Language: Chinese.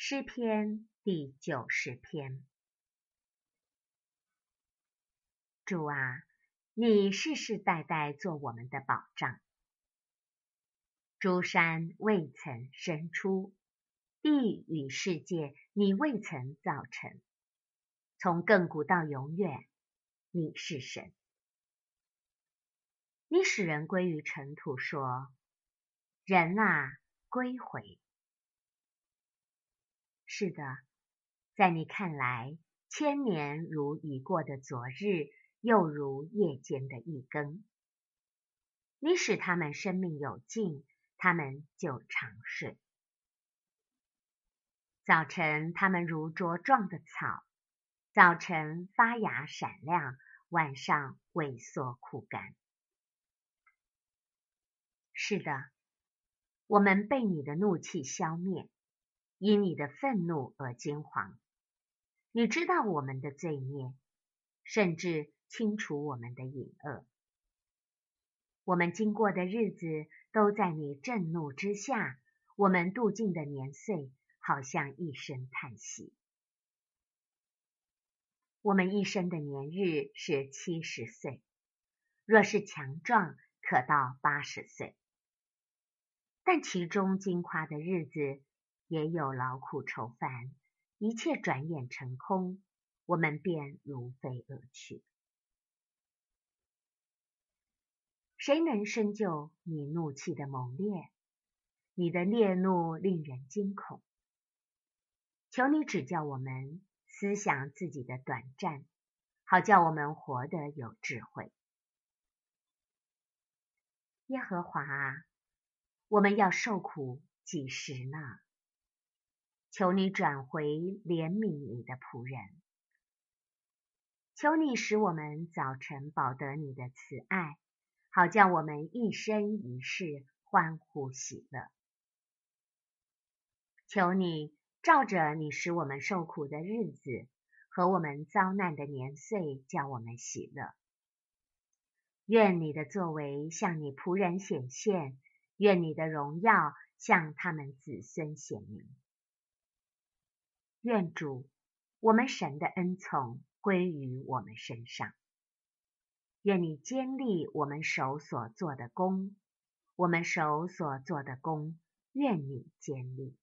诗篇第90篇。主啊，你世世代代做我们的保障。诸山未曾生出，地与世界你未曾造成。从亘古到永远，你是神。你使人归于尘土，说：人啊，归回。是的，在你看来，1000年如已过的昨日，又如夜间的一更。你使他们生命有尽，他们就长睡。早晨他们如茁壮的草，早晨发芽闪亮，晚上萎缩枯干。是的，我们被你的怒气消灭，因你的愤怒而惊惶。你知道我们的罪孽，甚至清除我们的隐恶。我们经过的日子都在你震怒之下，我们度尽的年岁好像一声叹息。我们一生的年日是70岁，若是强壮，可到80岁。但其中经夸的日子，也有劳苦愁烦，一切转眼成空，我们便如飞而去。谁能深究你怒气的猛烈？你的烈怒令人惊恐。求你指教我们思想自己的短暂，好叫我们活得有智慧。耶和华啊，我们要受苦几时呢？求你转回怜悯你的仆人。求你使我们早晨饱得你的慈爱，好叫我们一生一世欢呼喜乐。求你照着你使我们受苦的日子和我们遭难的年岁，叫我们喜乐。愿你的作为向你仆人显现，愿你的荣耀向他们子孙显明。愿主，我们神的恩宠归于我们身上。愿你坚立我们手所做的工，我们手所做的工，愿你坚立。